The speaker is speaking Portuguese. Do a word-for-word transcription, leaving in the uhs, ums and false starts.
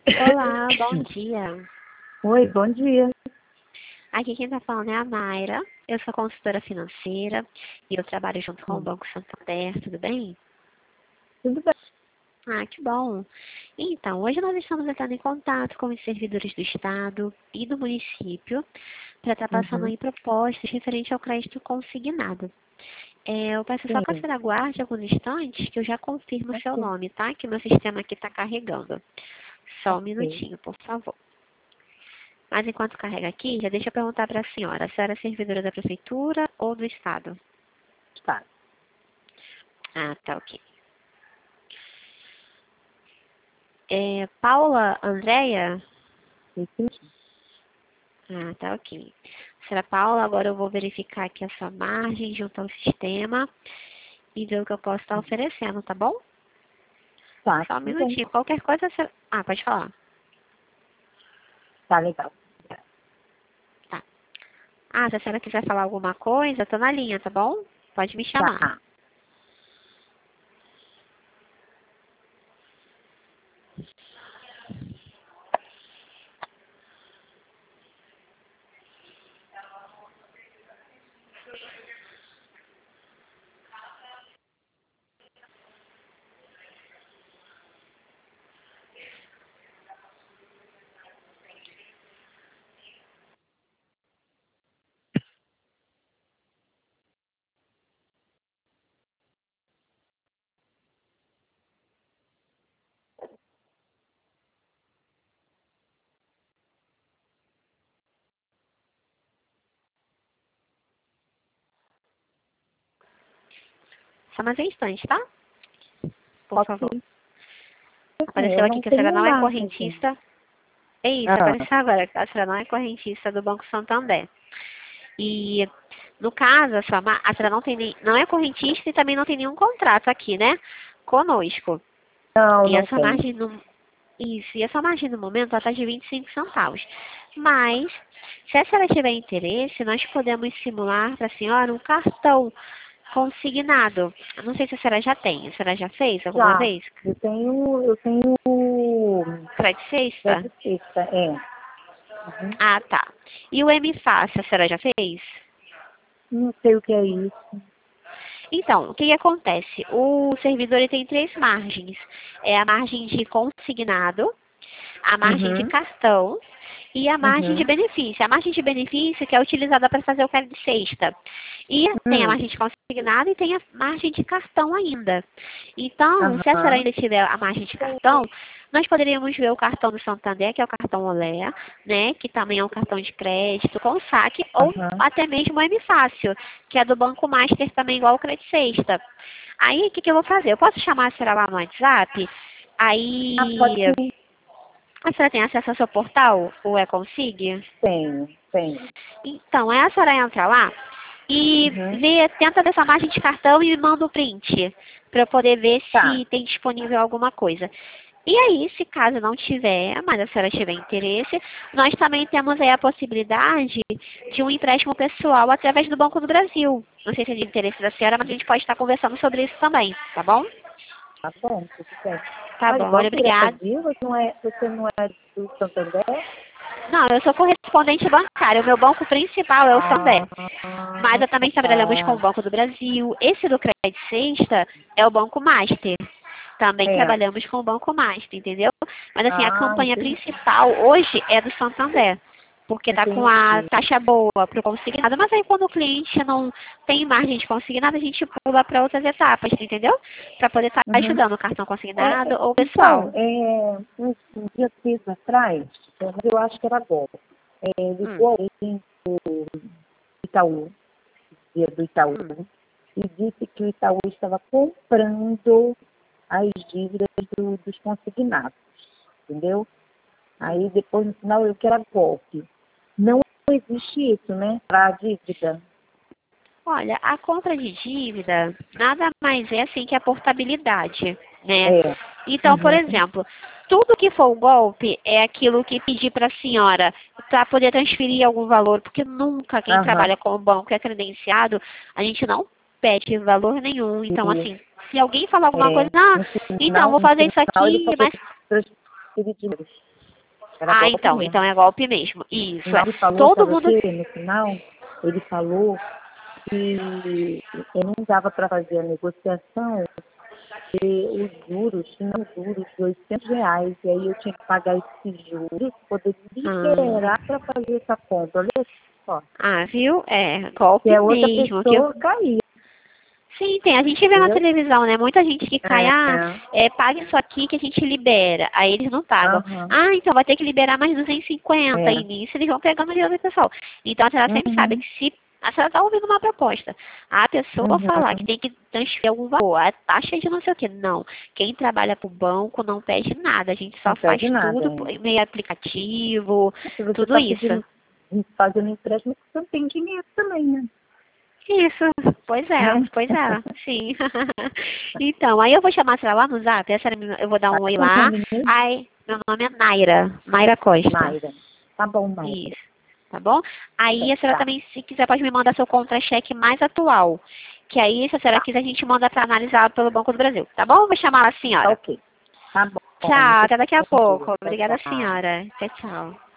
Olá, bom dia. Oi, bom dia. Aqui quem está falando é a Mayra. Eu sou consultora financeira e eu trabalho junto com o Hum, Banco Santander, tudo bem? Tudo bem? Ah, que bom. Então, hoje nós estamos entrando em contato com os servidores do Estado e do município para estar passando Uhum, aí propostas referente ao crédito consignado. É, eu peço só que a sim, senhora aguarde alguns instantes que eu já confirmo o seu ok, nome, tá? Que o meu sistema aqui está carregando. Só um ok. minutinho, por favor. Mas enquanto carrega aqui, já deixa eu perguntar para a senhora. A senhora é servidora da prefeitura ou do estado? Tá. Ah, tá, ok. É, Paula Andréia? Isso mesmo. Ah, tá, ok. Senhora Paula, agora eu vou verificar aqui a sua margem junto ao sistema e ver o que eu posso estar oferecendo, tá bom? Tá, Só um tudo bem. minutinho. Qualquer coisa, a senhora... Ah, pode falar. Tá legal. Tá. Ah, se a senhora quiser falar alguma coisa, eu tô na linha, tá bom? Pode me chamar. Tá. Só mais um instante, tá? Por Ok. favor. Assim, Apareceu eu aqui não que a senhora tenho não é margem, gente. correntista. É isso, Ah, apareceu agora que a senhora não é correntista do Banco Santander. E, no caso, a, sua, ma- a senhora não, tem nem, não é correntista e também não tem nenhum contrato aqui, né? Conosco. não, E não essa tenho. margem no, isso, e essa margem no momento ela está de vinte e cinco centavos. Mas, se a senhora tiver interesse, nós podemos simular para a senhora um cartão consignado. Eu não sei se a senhora já tem. A senhora já fez alguma Já, vez? eu tenho, eu tenho Crédito sexta? crédito sexta, é. Uhum. Ah, tá. E o M Fácil, a senhora já fez? Não sei o que é isso. Então, o que, que acontece? O servidor ele tem três margens. É a margem de consignado, a margem de Uhum, cartão e a margem de uhum, benefício. A margem de benefício que é utilizada para fazer o crédito de sexta. E tem a hum, margem de consignado e tem a margem de cartão ainda. Então, se a senhora aham, ainda tiver a margem de cartão, nós poderíamos ver o cartão do Santander, que é o cartão Olé, né, que também é um cartão de crédito com saque, ou aham. até mesmo o M Fácil, que é do Banco Master também igual o crédito sexta. Aí, o que, que eu vou fazer? Eu posso chamar a senhora lá no WhatsApp? Ah, pode Aí, sim. a senhora tem acesso ao seu portal, o E-Consig? Tenho, tenho. Então, é a senhora entra lá e Uhum. vê, tenta ver essa margem de cartão e me manda o print, para eu poder ver Tá. se tem disponível alguma coisa. E aí, se caso não tiver, mas a senhora tiver interesse, nós também temos aí a possibilidade de um empréstimo pessoal através do Banco do Brasil. Não sei se é de interesse da senhora, mas a gente pode estar conversando sobre isso também, tá bom? Tá bom, tudo bem. Tá Olha, bom, olha, Banco do obrigada. Brasil, você não é, você não é do Santander? Não, eu sou correspondente bancária. O meu banco principal é o Santander. Ah, Mas eu também trabalhamos com o tá. Banco do Brasil. Esse do Crédito Sexta é o Banco Master. Também É. trabalhamos com o Banco Master, entendeu? Mas assim, a Ah, campanha entendi. principal hoje é do Santander. Porque tá com a Entendi. taxa boa para o consignado, mas aí quando o cliente não tem margem de consignado, a gente pula para outras etapas, entendeu? Para poder estar Uhum. ajudando o cartão É, consignado é, ou o então, pessoal. é, um, um dia desses atrás, é, mas eu acho que era agora, é, Hum, ligou alguém do Itaú, dia do Itaú, hum. e disse que o Itaú estava comprando as dívidas do- dos consignados, entendeu? Hum. Aí depois no final eu quero golpe. Não existe isso, né? Para a dívida. Olha, a compra de dívida nada mais é assim que a portabilidade, né? É. Então, por Uhum, exemplo, tudo que for o golpe é aquilo que pedir para a senhora para poder transferir algum valor, porque nunca quem aham. trabalha com o banco é credenciado, a gente não pede valor nenhum. Então, E, assim, se alguém falar alguma é, coisa, ah, no então, final, vou no fazer isso final ele aqui, só quer mas transferir dinheiro. Era Ah, golpe então, mesmo. então é golpe mesmo. Isso, é. Ele falou, Todo sabe o mundo... quê? No final, ele falou que eu não dava para fazer a negociação, porque os juros, tinham juros de oitocentos reais, e aí eu tinha que pagar esses juros, poder Ah, liberar para fazer essa compra. Olha só, ah, viu? É, que golpe a outra mesmo. Que... pessoa caía, Sim, tem. A gente vê na entendeu? televisão, né? Muita gente que cai, É, ah, é, paga isso aqui que a gente libera. Aí eles não pagam. aham, Ah, então vai ter que liberar mais duzentos e cinquenta. é, E nisso eles vão pegando o dinheiro do pessoal. Então a senhora sempre sabe uhum, que se a senhora está ouvindo uma proposta, a pessoa falar que uhum, tem que transferir algum valor, a taxa de não sei o quê. Não. Quem trabalha para o banco não pede nada. A gente não só faz perde nada. tudo por É. meio aplicativo, Se você tudo está isso. pedindo, fazendo empréstimo, você não tem dinheiro também, né? Isso, pois é, Né? pois é, sim. Então, aí eu vou chamar a senhora lá no zap, essa, eu vou dar um oi Qual é o lá. nome mesmo? Aí, meu nome é Naira, Naira Costa. Mayra. Tá bom, Mayra. Isso, tá bom? Aí a senhora Tá, também, se quiser, pode me mandar seu contra-cheque mais atual. Que aí, se a senhora tá, quiser, a gente manda para analisar pelo Banco do Brasil, tá bom? Vou chamar a tá senhora. ok. Tá bom. Tchau, Muito até daqui a bom dia. pouco. Tchau, Obrigada, tchau. senhora. Tchau, tchau.